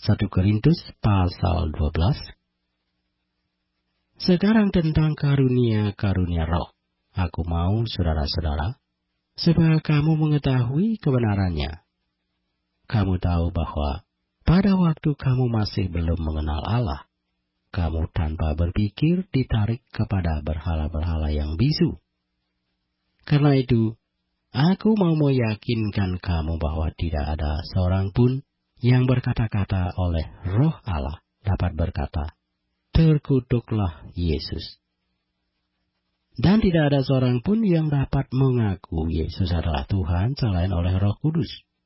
1 Korintus pasal 12. Sekarang tentang karunia-karunia roh. Aku mau, saudara-saudara, supaya kamu mengetahui kebenarannya. Kamu tahu bahwa pada waktu kamu masih belum mengenal Allah, kamu tanpa berpikir ditarik kepada berhala-berhala yang bisu. Karena itu, aku mau meyakinkan kamu bahwa tidak ada seorang pun yang berkata-kata oleh Roh Allah dapat berkata, "Terkutuklah Yesus." Dan tidak ada seorang pun yang dapat mengaku Yesus adalah Tuhan selain oleh Roh Kudus.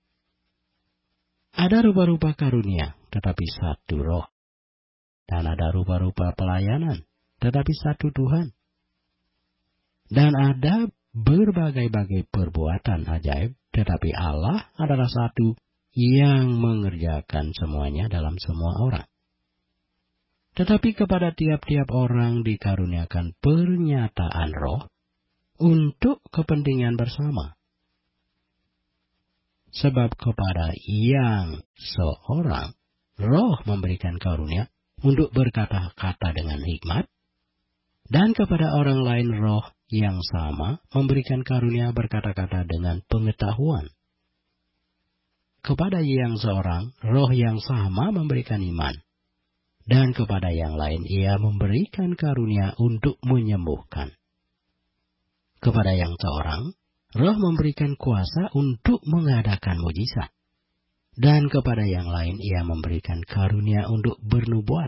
Ada rupa-rupa karunia, tetapi satu Roh. Dan ada rupa-rupa pelayanan, tetapi satu Tuhan. Dan ada berbagai-bagai perbuatan ajaib, tetapi Allah adalah satu yang mengerjakan semuanya dalam semua orang. Tetapi kepada tiap-tiap orang dikaruniakan pernyataan roh untuk kepentingan bersama. Sebab kepada yang seorang, roh memberikan karunia untuk berkata-kata dengan hikmat, dan kepada orang lain roh yang sama memberikan karunia berkata-kata dengan pengetahuan. Kepada yang seorang, roh yang sama memberikan iman. Dan kepada yang lain ia memberikan karunia untuk menyembuhkan. Kepada yang seorang, roh memberikan kuasa untuk mengadakan mujizat. Dan kepada yang lain ia memberikan karunia untuk bernubuat.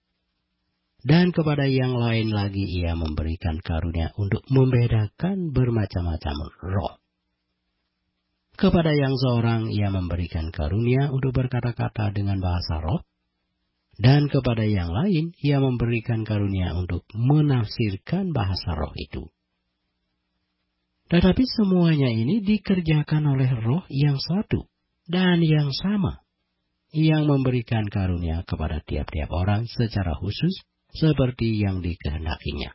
Dan kepada yang lain lagi ia memberikan karunia untuk membedakan bermacam-macam roh. Kepada yang seorang ia memberikan karunia untuk berkata-kata dengan bahasa roh, dan kepada yang lain ia memberikan karunia untuk menafsirkan bahasa roh itu. Tetapi semuanya ini dikerjakan oleh roh yang satu dan yang sama, yang memberikan karunia kepada tiap-tiap orang secara khusus seperti yang dikehendakinya.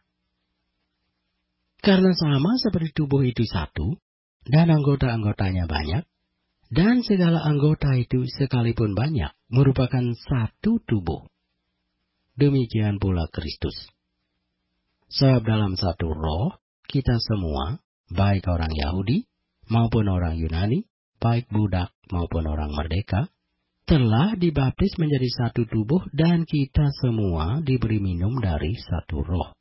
Karena sama seperti tubuh itu satu, dan anggota-anggotanya banyak, dan segala anggota itu sekalipun banyak, merupakan satu tubuh. Demikian pula Kristus. Sebab dalam satu roh, kita semua, baik orang Yahudi maupun orang Yunani, baik budak maupun orang merdeka, telah dibaptis menjadi satu tubuh, dan kita semua diberi minum dari satu roh.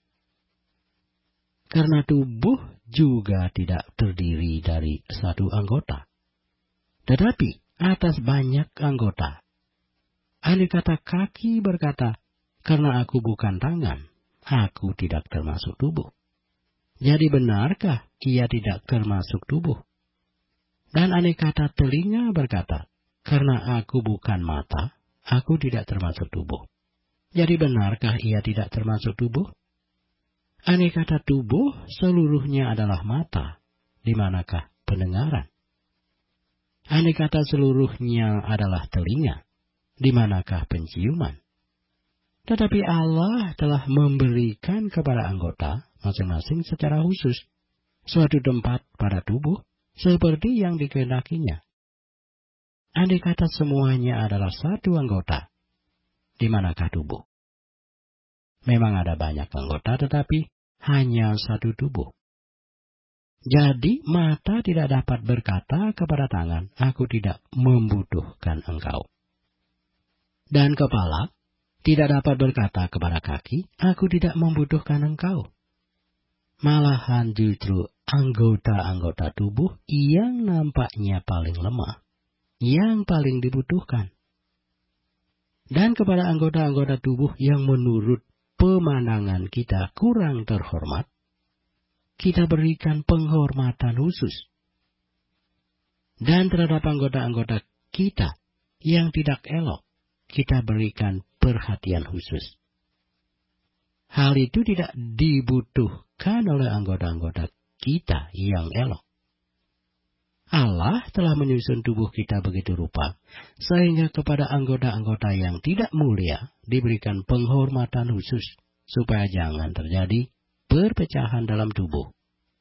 Karena tubuh juga tidak terdiri dari satu anggota, tetapi atas banyak anggota. Andai kata kaki berkata, "Karena aku bukan tangan, aku tidak termasuk tubuh." Jadi benarkah ia tidak termasuk tubuh? Dan andai kata telinga berkata, "Karena aku bukan mata, aku tidak termasuk tubuh." Jadi benarkah ia tidak termasuk tubuh? Andai kata tubuh seluruhnya adalah mata, di manakah pendengaran? Andai kata seluruhnya adalah telinga, di manakah penciuman? Tetapi Allah telah memberikan kepada anggota masing-masing secara khusus suatu tempat pada tubuh seperti yang dikehendakinya. Andai kata semuanya adalah satu anggota, di manakah tubuh? Memang ada banyak anggota, tetapi hanya satu tubuh. Jadi mata tidak dapat berkata kepada tangan, "Aku tidak membutuhkan engkau." Dan kepala tidak dapat berkata kepada kaki, "Aku tidak membutuhkan engkau." Malahan justru anggota-anggota tubuh yang nampaknya paling lemah, yang paling dibutuhkan. Dan kepada anggota-anggota tubuh yang menurut pemandangan kita kurang terhormat, kita berikan penghormatan khusus. Dan terhadap anggota-anggota kita yang tidak elok, kita berikan perhatian khusus. Hal itu tidak dibutuhkan oleh anggota-anggota kita yang elok. Allah telah menyusun tubuh kita begitu rupa, sehingga kepada anggota-anggota yang tidak mulia diberikan penghormatan khusus, supaya jangan terjadi perpecahan dalam tubuh.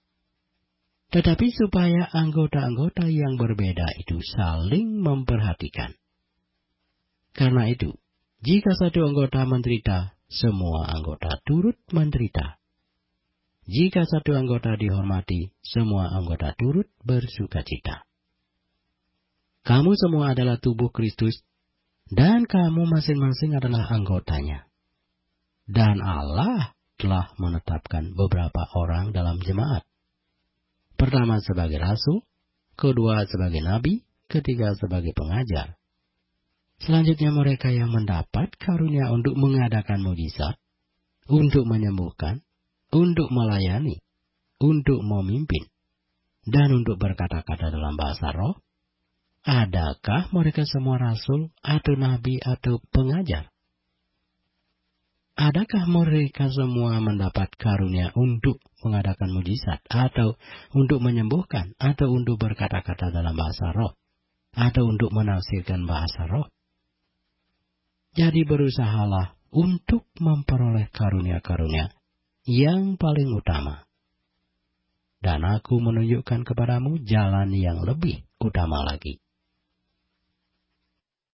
Tetapi supaya anggota-anggota yang berbeda itu saling memperhatikan. Karena itu, jika satu anggota menderita, semua anggota turut menderita. Jika satu anggota dihormati, semua anggota turut bersukacita. Kamu semua adalah tubuh Kristus, dan kamu masing-masing adalah anggotanya. Dan Allah telah menetapkan beberapa orang dalam jemaat. Pertama sebagai rasul, kedua sebagai nabi, ketiga sebagai pengajar. Selanjutnya mereka yang mendapat karunia untuk mengadakan mujizat, untuk menyembuhkan, untuk melayani, untuk memimpin, dan untuk berkata-kata dalam bahasa roh. Adakah mereka semua rasul atau nabi atau pengajar? Adakah mereka semua mendapat karunia untuk mengadakan mujizat, atau untuk menyembuhkan, atau untuk berkata-kata dalam bahasa roh, atau untuk menafsirkan bahasa roh? Jadi berusahalah untuk memperoleh karunia-karunia yang paling utama. Dan aku menunjukkan kepadamu jalan yang lebih utama lagi.